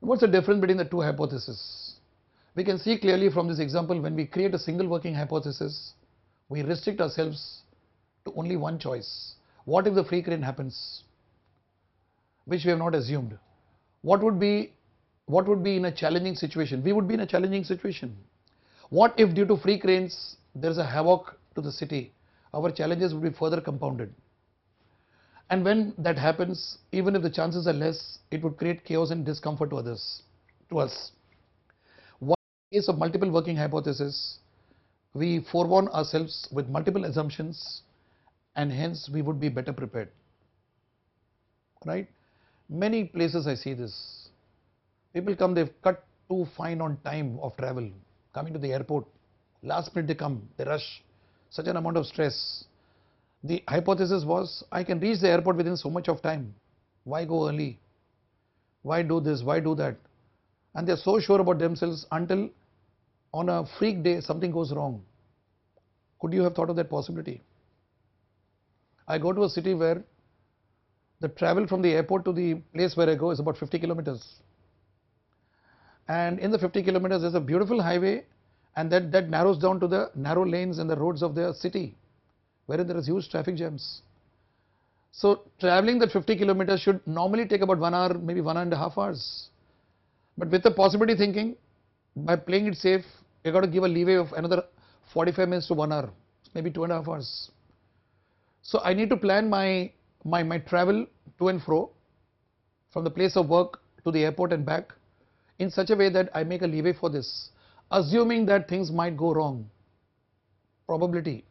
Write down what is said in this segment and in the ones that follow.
What's the difference between the two hypotheses? We can see clearly from this example, when we create a single working hypothesis, we restrict ourselves to only one choice. What if the free crane happens, which we have not assumed? What would be in a challenging situation? We would be in a challenging situation. What if due to free cranes there is a havoc to the city? Our challenges would be further compounded. And when that happens, even if the chances are less, it would create chaos and discomfort to others, to us. One case of multiple working hypothesis, we forewarn ourselves with multiple assumptions, and hence we would be better prepared. Right? Many places I see this. People come, they've cut too fine on time of travel, coming to the airport. Last minute they come, they rush, such an amount of stress. The hypothesis was, I can reach the airport within so much of time. Why go early? Why do this? Why do that? And they're so sure about themselves until on a freak day something goes wrong. Could you have thought of that possibility? I go to a city where the travel from the airport to the place where I go is about 50 kilometers. And in the 50 kilometers there's a beautiful highway, and that narrows down to the narrow lanes and the roads of the city, wherein there is huge traffic jams. So traveling that 50 kilometers should normally take about 1 hour, maybe 1.5 hours. But with the possibility thinking, by playing it safe, you got to give a leeway of another 45 minutes to 1 hour, maybe 2.5 hours. So I need to plan my travel to and fro from the place of work to the airport and back in such a way that I make a leeway for this, assuming that things might go wrong. Probability.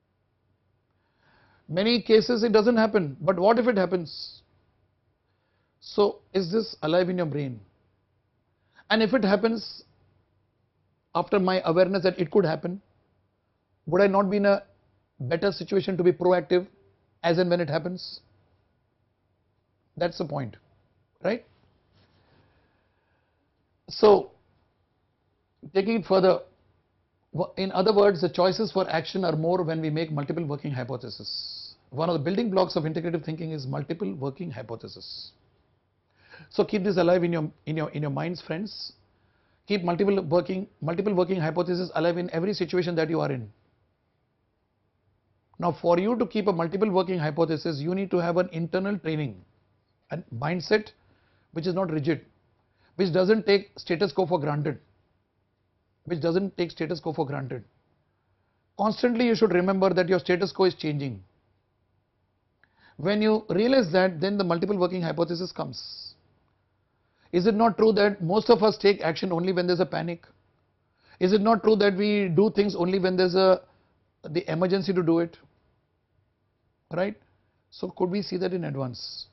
Many cases it doesn't happen, but what if it happens? So is this alive in your brain? And if it happens, after my awareness that it could happen, would I not be in a better situation to be proactive as and when it happens? That's the point, right? So taking it further, in other words, the choices for action are more when we make multiple working hypotheses. One of the building blocks of integrative thinking is multiple working hypotheses. So keep this alive in your minds, friends. Keep multiple working hypotheses alive in every situation that you are in. Now, for you to keep a multiple working hypothesis, you need to have an internal training, a mindset which is not rigid, which doesn't take status quo for granted. Constantly you should remember that your status quo is changing. When you realize that, then the multiple working hypothesis comes. Is it not true that most of us take action only when there's a panic? Is it not true that we do things only when there's the emergency to do it? Right? So could we see that in advance?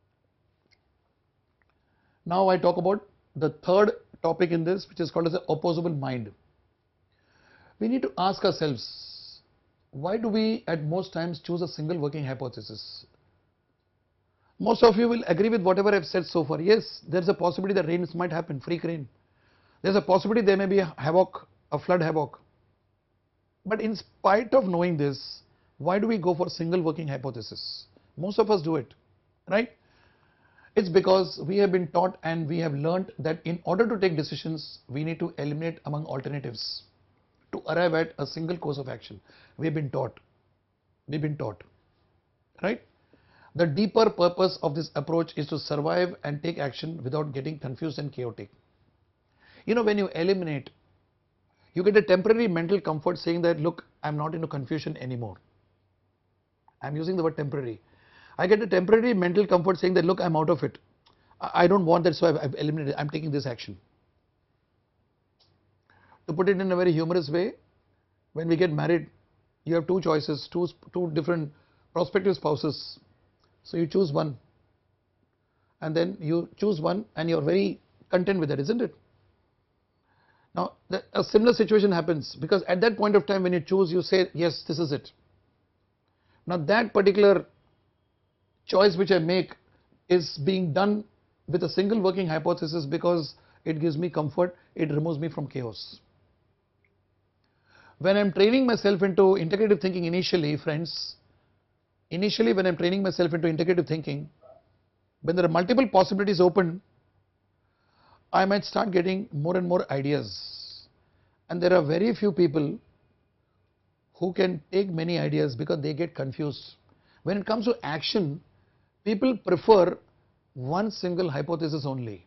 Now I talk about the third topic in this, which is called as the opposable mind. We need to ask ourselves, why do we at most times choose a single working hypothesis? Most of you will agree with whatever I've said so far. Yes, there's a possibility that rains might happen, freak rain. There's a possibility there may be a havoc, a flood havoc. But in spite of knowing this, why do we go for single working hypothesis? Most of us do it, right? It's because we have been taught and we have learned that in order to take decisions, we need to eliminate among alternatives to arrive at a single course of action. We've been taught, right? The deeper purpose of this approach is to survive and take action without getting confused and chaotic. You know, when you eliminate, you get a temporary mental comfort saying that, look, I'm not into confusion anymore. I'm using the word temporary. I get a temporary mental comfort saying that, look, I'm out of it. I don't want that, so I've eliminated, I'm taking this action. To put it in a very humorous way, when we get married, you have two choices, two different prospective spouses. So you choose one, and then you choose one and you're very content with that, isn't it? Now a similar situation happens, because at that point of time when you choose, you say, yes, this is it. Now that particular choice which I make is being done with a single working hypothesis because it gives me comfort, it removes me from chaos. When I'm training myself into integrative thinking initially, friends, when I'm training myself into integrative thinking, when there are multiple possibilities open, I might start getting more and more ideas, and there are very few people who can take many ideas because they get confused. When it comes to action, people prefer one single hypothesis only.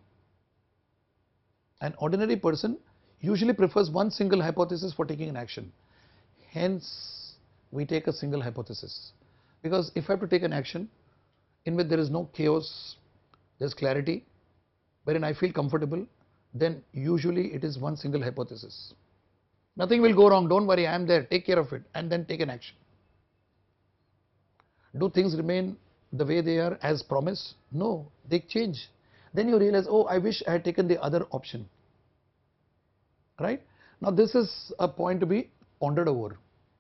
An ordinary person usually prefers one single hypothesis for taking an action. Hence, we take a single hypothesis, because if I have to take an action in which there is no chaos, there is clarity, wherein I feel comfortable, then usually it is one single hypothesis. Nothing will go wrong, don't worry, I am there, take care of it, and then take an action. Do things remain the way they are as promised? No, they change. Then you realize, oh, I wish I had taken the other option. Right? Now this is a point to be pondered over.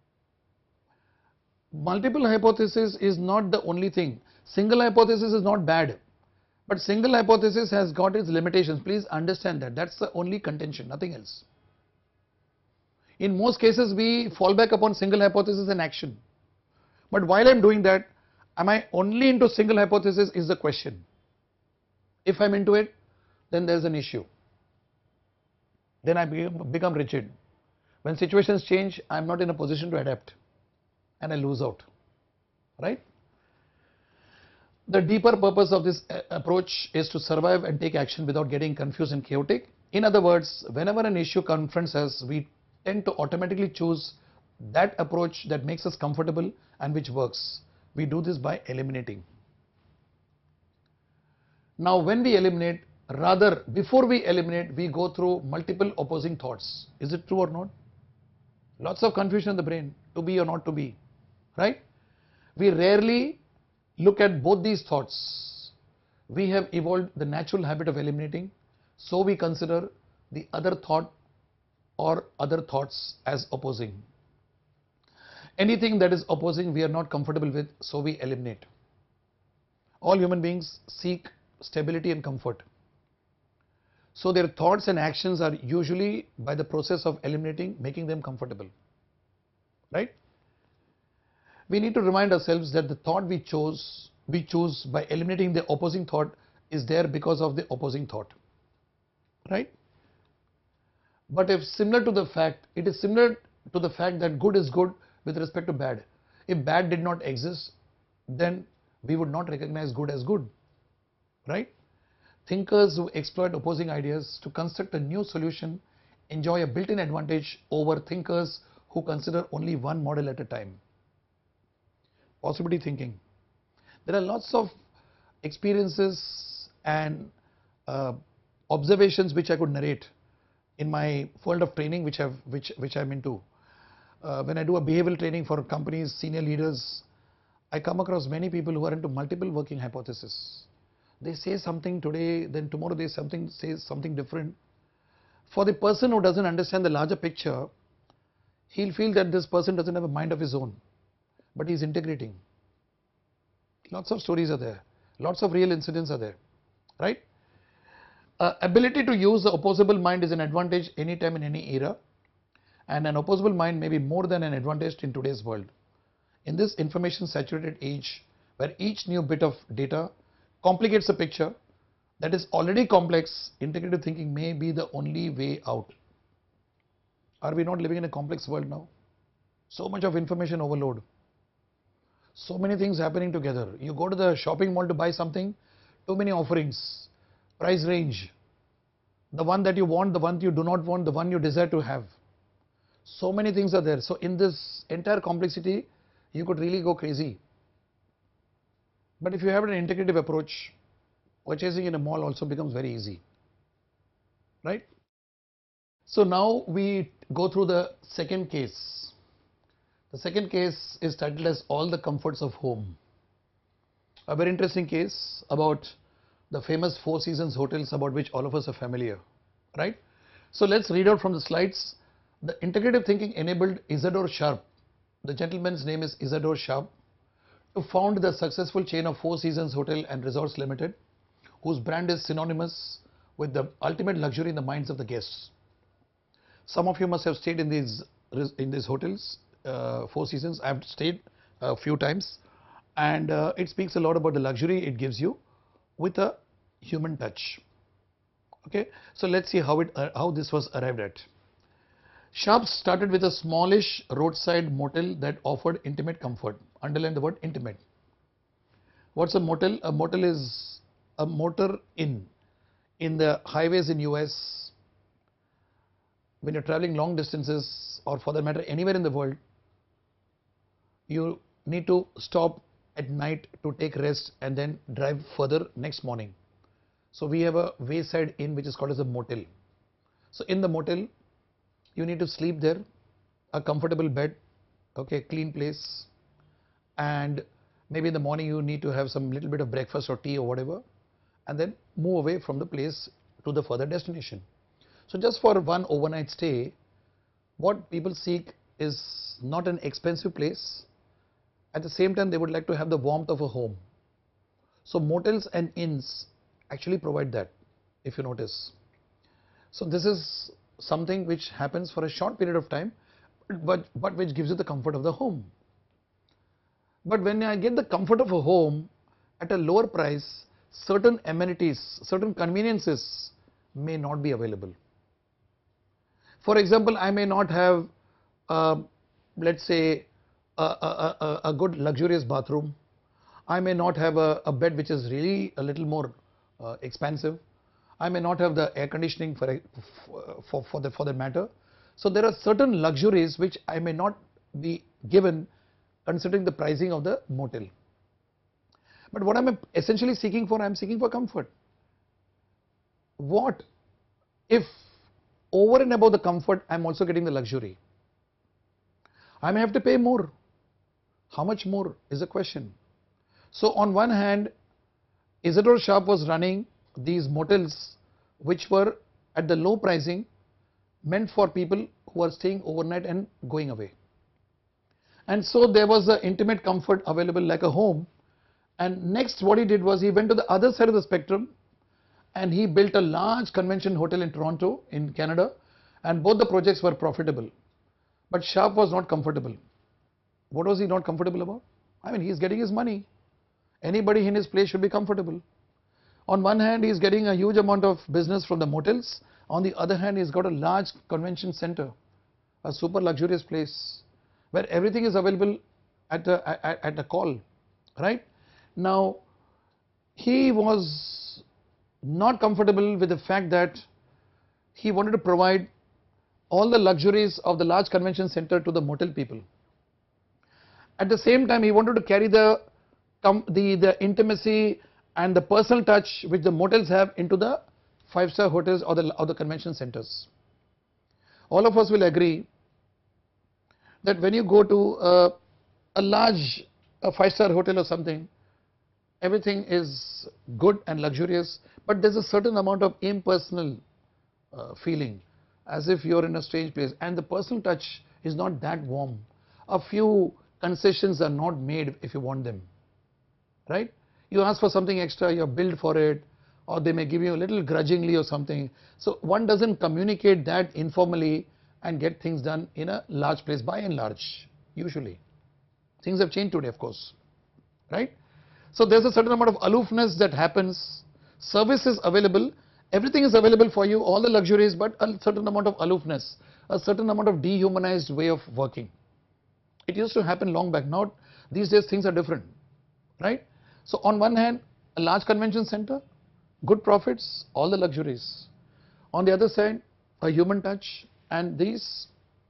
Multiple hypothesis is not the only thing. Single hypothesis is not bad, but single hypothesis has got its limitations. Please understand that. That's the only contention, nothing else. In most cases, we fall back upon single hypothesis and action. But while I am doing that, am I only into single hypothesis is the question. If I am into it, then there is an issue. Then I become rigid. When situations change, I am not in a position to adapt and I lose out. Right? The deeper purpose of this approach is to survive and take action without getting confused and chaotic. In other words, whenever an issue confronts us, we tend to automatically choose that approach that makes us comfortable and which works. We do this by eliminating. Now when we eliminate, rather before we eliminate, we go through multiple opposing thoughts. Is it true or not? Lots of confusion in the brain, to be or not to be, right? We rarely look at both these thoughts. We have evolved the natural habit of eliminating, so we consider the other thought or other thoughts as opposing. Anything that is opposing we are not comfortable with, so we eliminate. All human beings seek stability and comfort. So their thoughts and actions are usually by the process of eliminating, making them comfortable. Right? We need to remind ourselves that the thought we choose by eliminating the opposing thought is there because of the opposing thought. Right? But if similar to the fact, it is similar to the fact that good is good with respect to bad. If bad did not exist, then we would not recognize good as good. Right? Thinkers who exploit opposing ideas to construct a new solution enjoy a built-in advantage over thinkers who consider only one model at a time. Possibility thinking. There are lots of experiences and observations which I could narrate in my world of training which I'm into. When I do a behavioral training for companies, senior leaders, I come across many people who are into multiple working hypotheses. They say something today, then tomorrow they say something different. For the person who doesn't understand the larger picture, he'll feel that this person doesn't have a mind of his own, but he's integrating. Lots of stories are there, lots of real incidents are there, right? Ability to use the opposable mind is an advantage anytime in any era, and an opposable mind may be more than an advantage in today's world. In this information saturated age, where each new bit of data complicates a picture that is already complex, integrative thinking may be the only way out. Are we not living in a complex world now? So much of information overload. So many things happening together. You go to the shopping mall to buy something, too many offerings, price range, the one that you want, the one you do not want, the one you desire to have. So many things are there. So in this entire complexity, you could really go crazy. But if you have an integrative approach, purchasing in a mall also becomes very easy, right? So now we go through the second case. The second case is titled as All the Comforts of Home. A very interesting case about the famous Four Seasons hotels about which all of us are familiar, right? So let's read out from the slides. The integrative thinking enabled Isadore Sharp, the gentleman's name is Isadore Sharp, to found the successful chain of Four Seasons Hotel and Resorts Limited, whose brand is synonymous with the ultimate luxury in the minds of the guests. Some of you must have stayed in these hotels, Four Seasons. I have stayed a few times, and it speaks a lot about the luxury it gives you with a human touch. Okay, so let's see how this was arrived at. Sharp started with a smallish roadside motel that offered intimate comfort. Underline the word intimate. What's a motel? A motel is a motor inn. In the highways in US, when you're traveling long distances, or for that matter anywhere in the world, you need to stop at night to take rest and then drive further next morning. So we have a wayside inn which is called as a motel. So in the motel, you need to sleep there, a comfortable bed, okay, clean place, and maybe in the morning you need to have some little bit of breakfast or tea or whatever, and then move away from the place to the further destination. So just for one overnight stay, what people seek is not an expensive place. At the same time, they would like to have the warmth of a home. So motels and inns actually provide that, if you notice. So this is something which happens for a short period of time, but which gives you the comfort of the home. But when I get the comfort of a home at a lower price, certain amenities, certain conveniences may not be available. For example, I may not have, let's say, a good luxurious bathroom. I may not have a bed which is really a little more expensive. I may not have the air conditioning for the matter. So there are certain luxuries which I may not be given considering the pricing of the motel. But what I'm essentially seeking for, I'm seeking for comfort. What if over and above the comfort, I'm also getting the luxury? I may have to pay more. How much more is a question. So on one hand, Isidore Sharp was running these motels which were at the low pricing, meant for people who are staying overnight and going away. And so there was the intimate comfort available like a home. And next what he did was he went to the other side of the spectrum and he built a large convention hotel in Toronto in Canada, and both the projects were profitable. But Sharp was not comfortable. What was he not comfortable about? I mean, he is getting his money. Anybody in his place should be comfortable. On one hand, he is getting a huge amount of business from the motels. On the other hand, he's got a large convention center, a super luxurious place where everything is available at a call, right? Now, he was not comfortable with the fact that he wanted to provide all the luxuries of the large convention center to the motel people. At the same time, he wanted to carry the intimacy and the personal touch which the motels have into the five-star hotels or the convention centers. All of us will agree that when you go to a large five-star hotel or something, everything is good and luxurious, but there's a certain amount of impersonal feeling, as if you're in a strange place, and the personal touch is not that warm. A few concessions are not made if you want them, right? You ask for something extra, you're billed for it, or they may give you a little grudgingly or something. So one doesn't communicate that informally and get things done in a large place by and large, usually. Things have changed today, of course, right? So there's a certain amount of aloofness that happens. Service is available, everything is available for you, all the luxuries, but a certain amount of aloofness, a certain amount of dehumanized way of working. It used to happen long back. Now these days things are different, right? So on one hand, a large convention center, good profits, all the luxuries. On the other side, a human touch and these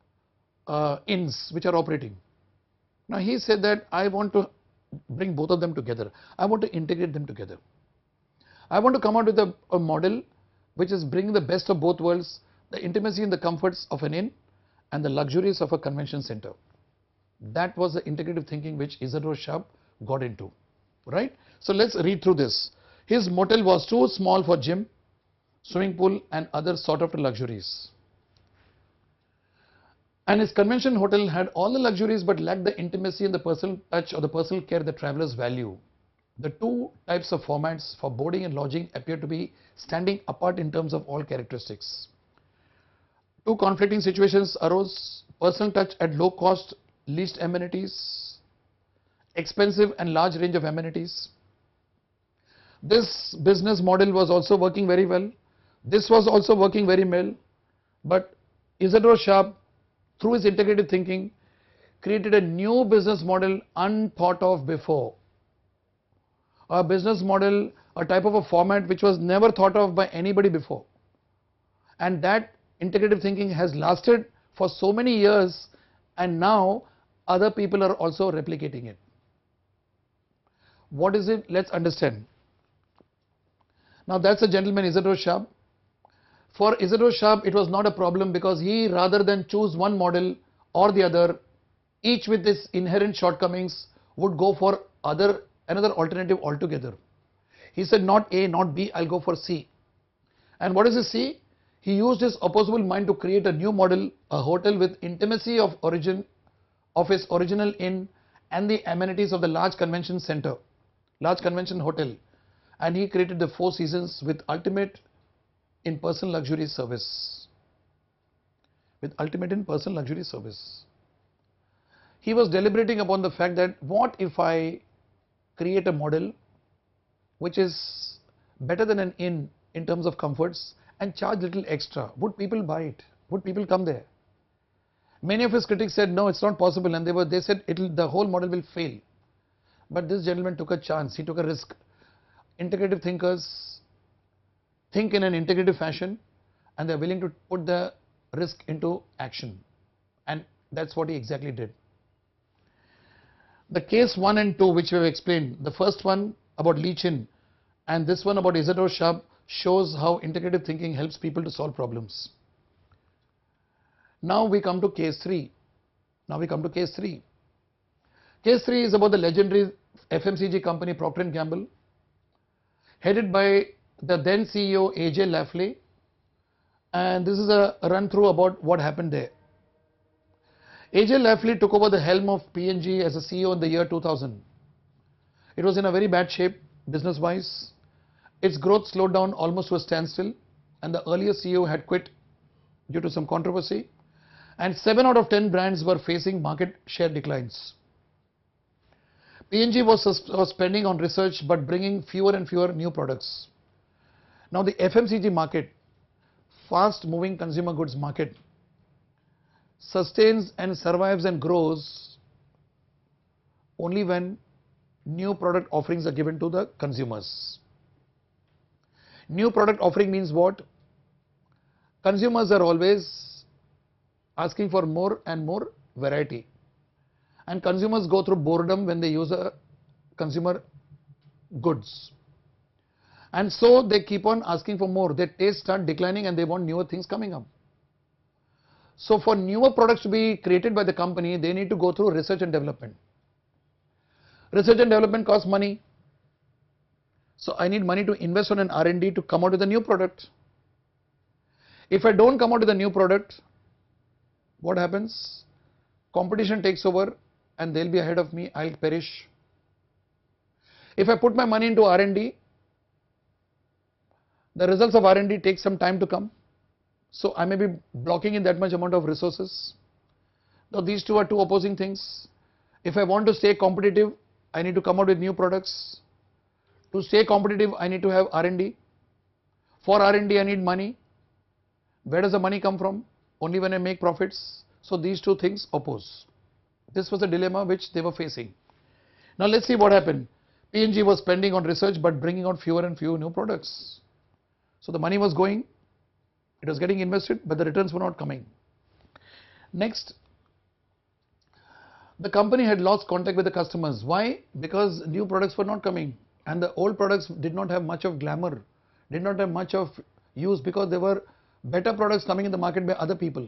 inns which are operating. Now he said that I want to bring both of them together. I want to integrate them together. I want to come out with a model which is bringing the best of both worlds, the intimacy and the comforts of an inn and the luxuries of a convention center. That was the integrative thinking which Isidore Sharp got into, right? So let's read through this. His motel was too small for gym, swimming pool and other sort of luxuries. And his convention hotel had all the luxuries but lacked the intimacy and the personal touch or the personal care that travelers value. The two types of formats for boarding and lodging appear to be standing apart in terms of all characteristics. Two conflicting situations arose: personal touch at low cost, least amenities, expensive and large range of amenities. This business model was also working very well. This was also working very well, but Isidore Sharp, through his integrative thinking, created a new business model unthought of before. A business model, a type of a format which was never thought of by anybody before. And that integrative thinking has lasted for so many years, and now other people are also replicating it. What is it? Let's understand. Now that's a gentleman, Isidore Sharp. For Isidore Sharp, it was not a problem because he, rather than choose one model or the other, each with its inherent shortcomings, would go for another alternative altogether. He said, not A, not B, I'll go for C. And what is his C? He used his opposable mind to create a new model, a hotel with intimacy of its original inn and the amenities of the large convention center, large convention hotel. And he created the Four Seasons with ultimate in-person luxury service. With ultimate in-person luxury service. He was deliberating upon the fact that what if I create a model which is better than an inn in terms of comforts and charge little extra. Would people buy it? Would people come there? Many of his critics said no, it's not possible, and they said the whole model will fail. But this gentleman took a chance, he took a risk. Integrative thinkers think in an integrative fashion, and they're willing to put the risk into action, and that's what he exactly did. The case 1 and 2 which we have explained, the first one about Lee Chin and this one about Isidore Sharp, shows how integrative thinking helps people to solve problems. Now we come to case 3. Case 3 is about the legendary FMCG company Procter & Gamble, headed by the then CEO AJ Lafley, and this is a run through about what happened there. AJ Lafley took over the helm of P&G as a CEO in the year 2000. It was in a very bad shape business wise. Its growth slowed down almost to a standstill, and the earlier CEO had quit due to some controversy, and 7 out of 10 brands were facing market share declines. P&G was spending on research but bringing fewer and fewer new products. Now the FMCG market, fast moving consumer goods market, sustains and survives and grows only when new product offerings are given to the consumers. New product offering means what? Consumers are always asking for more and more variety, and consumers go through boredom when they use a consumer goods, and so they keep on asking for more. Their tastes start declining and they want newer things coming up. So for newer products to be created by the company, they need to go through research and development. Research and development costs money. So I need money to invest on an R&D to come out with a new product. If I don't come out with a new product, what happens? Competition takes over and they'll be ahead of me, I'll perish. If I put my money into R&D, the results of R&D take some time to come. So I may be blocking in that much amount of resources. Now these two are two opposing things. If I want to stay competitive, I need to come out with new products. To stay competitive, I need to have R&D. For R&D, I need money. Where does the money come from? Only when I make profits. So these two things oppose. This was a dilemma which they were facing. Now let's see what happened. P&G was spending on research but bringing out fewer and fewer new products. So the money was going, it was getting invested, but the returns were not coming. Next, the company had lost contact with the customers. Why? Because new products were not coming, and the old products did not have much of glamour, did not have much of use, because there were better products coming in the market by other people.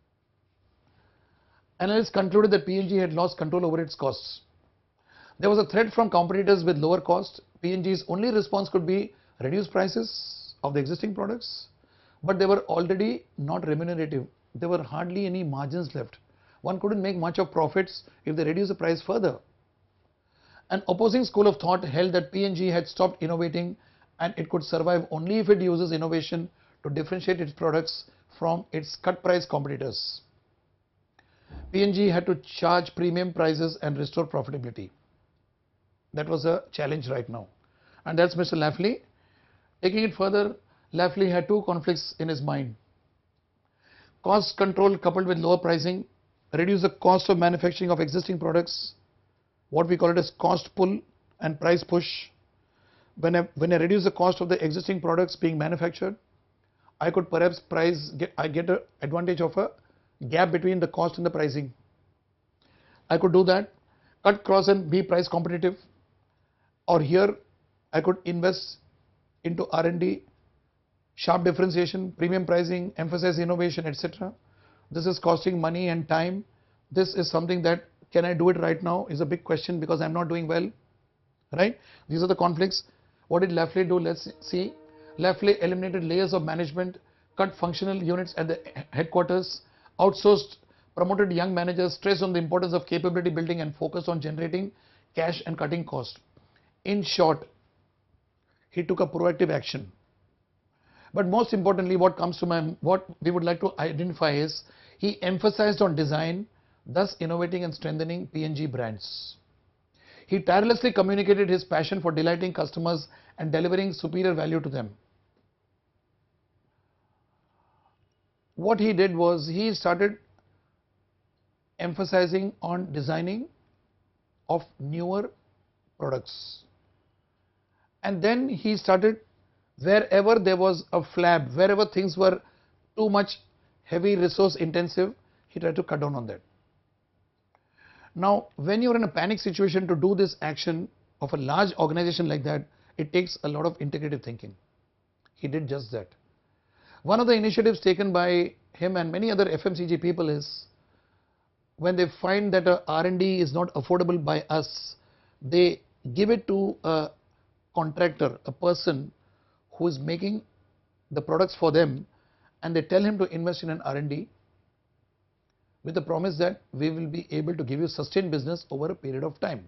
Analysts concluded that P&G had lost control over its costs. There was a threat from competitors with lower cost. P&G's only response could be reduce prices of the existing products, but they were already not remunerative. There were hardly any margins left. One couldn't make much of profits if they reduce the price further. An opposing school of thought held that P&G had stopped innovating and it could survive only if it uses innovation to differentiate its products from its cut price competitors. P&G had to charge premium prices and restore profitability. That was a challenge right now. And that's Mr. Lafley. Taking it further, Lafley had two conflicts in his mind. Cost control coupled with lower pricing, reduce the cost of manufacturing of existing products, what we call it as cost pull and price push. When I reduce the cost of the existing products being manufactured, I could perhaps I get an advantage of a gap between the cost and the pricing. I could do that, cut cross and be price competitive, or here I could invest into R&D, sharp differentiation, premium pricing, emphasize innovation, etc. This is costing money and time. This is something that, can I do it right now, is a big question because I'm not doing well, right? These are the conflicts. What did Lafley do? Let's see. Lafley eliminated layers of management, cut functional units at the headquarters, outsourced, promoted young managers, stressed on the importance of capability building and focused on generating cash and cutting cost. In short, he took a proactive action. But most importantly, what we would like to identify is, he emphasized on design, thus innovating and strengthening P&G brands. He tirelessly communicated his passion for delighting customers and delivering superior value to them. What he did was, he started emphasizing on designing of newer products. And then he started, wherever there was a flab, wherever things were too much heavy resource intensive, he tried to cut down on that. Now, when you are in a panic situation, to do this action of a large organization like that, it takes a lot of integrative thinking. He did just that. One of the initiatives taken by him and many other FMCG people is, when they find that a R&D is not affordable by us, they give it to a contractor, a person who is making the products for them, and they tell him to invest in an R&D with the promise that we will be able to give you sustained business over a period of time.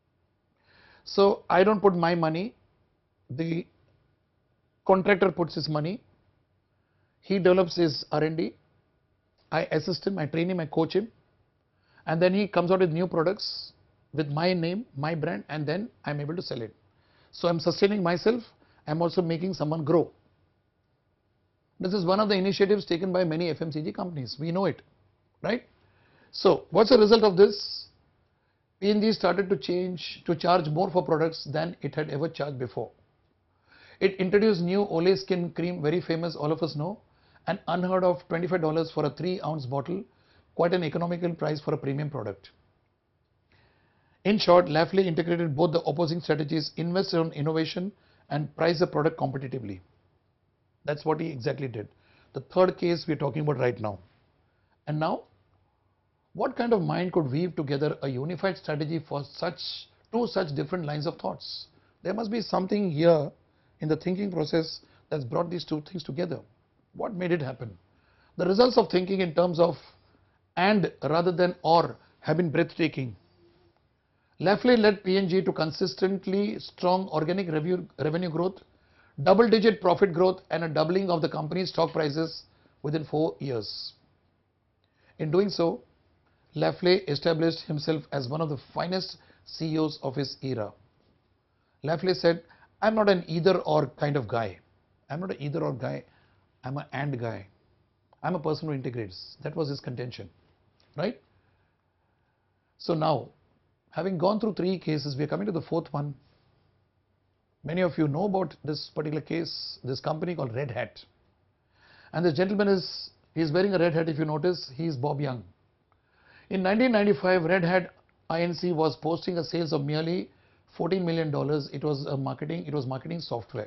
So I don't put my money, the contractor puts his money, he develops his R&D, I assist him, I train him, I coach him, and then he comes out with new products with my name, my brand, and then I'm able to sell it. So I'm sustaining myself, I'm also making someone grow. This is one of the initiatives taken by many FMCG companies. We know it, right? So what's the result of this? P&G started to charge more for products than it had ever charged before. It introduced new Olay Skin Cream, very famous, all of us know, an unheard of $25 for a 3-ounce bottle, quite an economical price for a premium product. In short, Lafley integrated both the opposing strategies, invested on innovation and priced the product competitively. That's what he exactly did. The third case we're talking about right now. And now, what kind of mind could weave together a unified strategy for two such different lines of thoughts? There must be something here in the thinking process that's brought these two things together. What made it happen? The results of thinking in terms of and rather than or have been breathtaking. Lafley led P&G to consistently strong organic revenue growth, double-digit profit growth, and a doubling of the company's stock prices within 4 years. In doing so, Lafley established himself as one of the finest CEOs of his era. Lafley said, I'm not an either or kind of guy. I'm not an either or guy. I'm an and guy. I'm a person who integrates. That was his contention, right? So now, having gone through 3 cases, we are coming to the 4th one. Many of you know about this particular case, this company called Red Hat. And the gentleman he's wearing a red hat, if you notice, he's Bob Young. In 1995, Red Hat Inc. was posting a sales of merely $14 million. It was marketing software.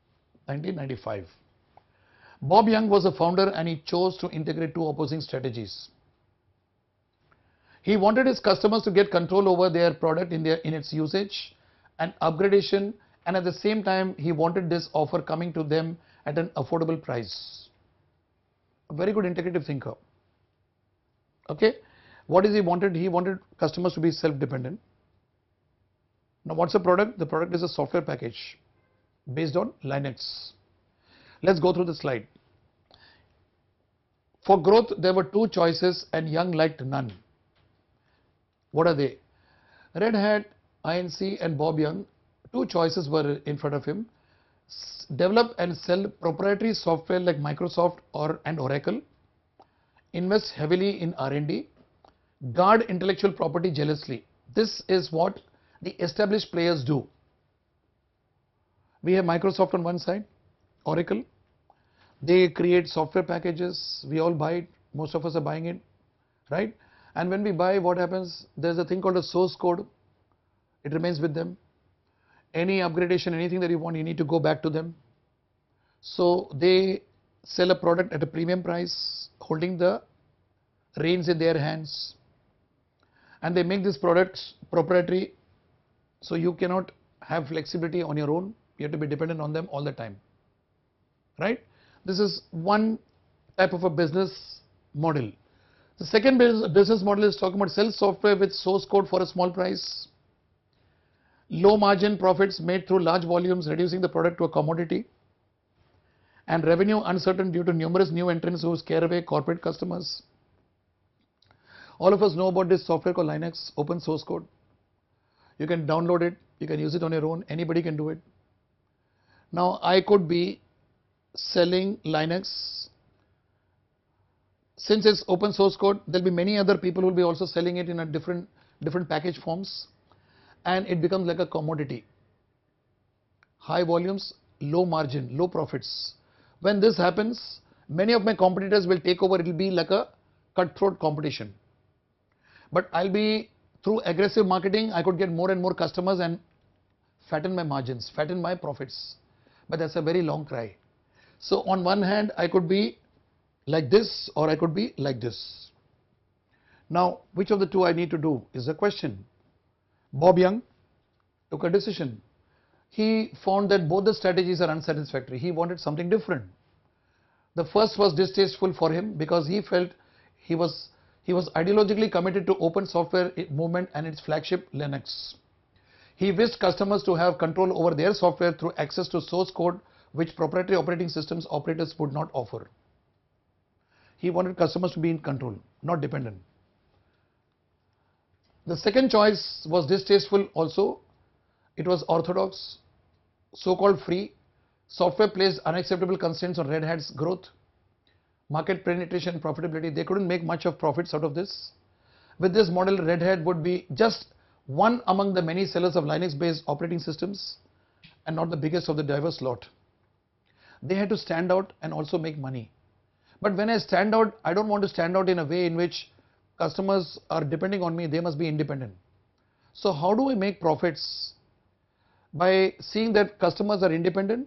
1995. Bob Young was a founder and he chose to integrate 2 opposing strategies. He wanted his customers to get control over their product in its usage and upgradation, and at the same time he wanted this offer coming to them at an affordable price. A very good integrative thinker. Okay, what is he wanted? He wanted customers to be self-dependent. Now what's the product? The product is a software package based on Linux. Let's go through the slide. For growth, there were 2 choices and Young liked none. What are they? Red Hat, INC and Bob Young, 2 choices were in front of him. develop and sell proprietary software like Microsoft and Oracle, invest heavily in R&D, guard intellectual property jealously. This is what the established players do. We have Microsoft on one side, Oracle. They create software packages, we all buy it, most of us are buying it, right? And when we buy, what happens? There's a thing called a source code, it remains with them. Any upgradation, anything that you want, you need to go back to them. So they sell a product at a premium price, holding the reins in their hands, and they make this product proprietary, so you cannot have flexibility on your own, you have to be dependent on them all the time, right? This is one type of a business model. The second business model is talking about sell software with source code for a small price, low margin profits made through large volumes, reducing the product to a commodity, and revenue uncertain due to numerous new entrants who scare away corporate customers. All of us know about this software called Linux, open source code. You can download it, you can use it on your own, anybody can do it. Now I could be selling Linux. Since it's open source code, there'll be many other people who will be also selling it in a different package forms, and it becomes like a commodity. High volumes, low margin, low profits. When this happens, many of my competitors will take over. It will be like a cutthroat competition. But I'll be, through aggressive marketing, I could get more and more customers and fatten my margins, fatten my profits. But that's a very long cry. So on one hand, I could be like this, or I could be like this. Now, which of the two I need to do is the question. Bob Young took a decision. He found that both the strategies are unsatisfactory. He wanted something different. The first was distasteful for him because he felt he was ideologically committed to open software movement and its flagship Linux. He wished customers to have control over their software through access to source code, which proprietary operating systems operators would not offer. He wanted customers to be in control, not dependent. The second choice was distasteful also. It was orthodox, so-called free. Software placed unacceptable constraints on Red Hat's growth, market penetration, profitability. They couldn't make much of profits out of this. With this model, Red Hat would be just one among the many sellers of Linux-based operating systems and not the biggest of the diverse lot. They had to stand out and also make money. But when I stand out, I don't want to stand out in a way in which customers are depending on me. They must be independent. So how do I make profits? By seeing that customers are independent,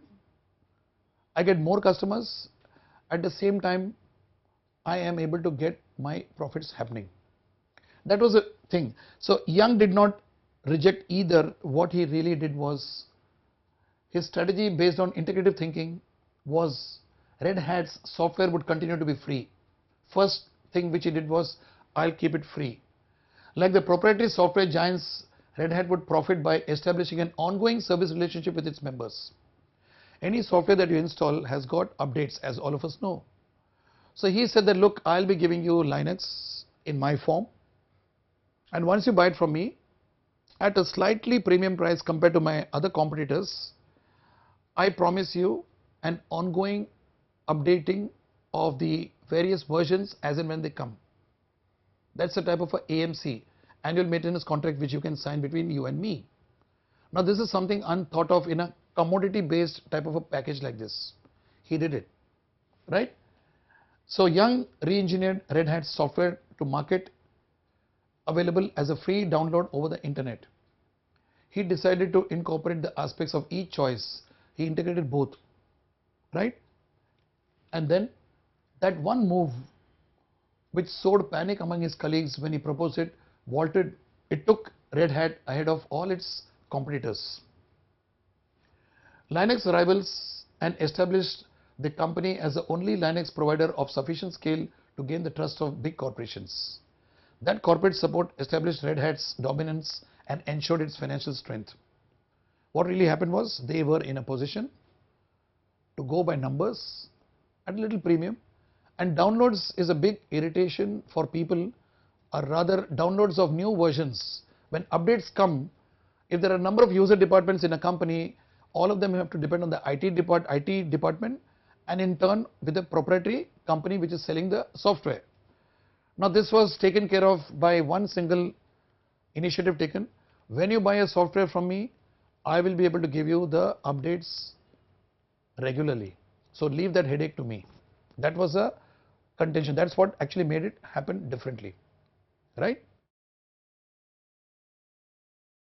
I get more customers. At the same time, I am able to get my profits happening. That was the thing. So Young did not reject either. What he really did was, his strategy based on integrative thinking was Red Hat's software would continue to be free. First thing which he did was, I'll keep it free. Like the proprietary software giants, Red Hat would profit by establishing an ongoing service relationship with its members. Any software that you install has got updates, as all of us know. So he said that, look, I'll be giving you Linux in my form, and once you buy it from me at a slightly premium price compared to my other competitors, I promise you an ongoing updating of the various versions as and when they come. That's a type of a AMC, annual maintenance contract, which you can sign between you and me. Now this is something unthought of in a commodity based type of a package like this. He did it, right? So Young re-engineered Red Hat software to market available as a free download over the internet. He decided to incorporate the aspects of each choice. He integrated both, right? And then that one move which sowed panic among his colleagues when he proposed it, it took Red Hat ahead of all its competitors. Linux rivals and established the company as the only Linux provider of sufficient scale to gain the trust of big corporations. That corporate support established Red Hat's dominance and ensured its financial strength. What really happened was, they were in a position to go by numbers at a little premium, and downloads is a big irritation for people, or rather downloads of new versions. When updates come, if there are a number of user departments in a company, all of them have to depend on the IT department, and in turn with the proprietary company which is selling the software. Now this was taken care of by one single initiative taken. When you buy a software from me, I will be able to give you the updates regularly. So leave that headache to me. That was a contention. That's what actually made it happen differently, right?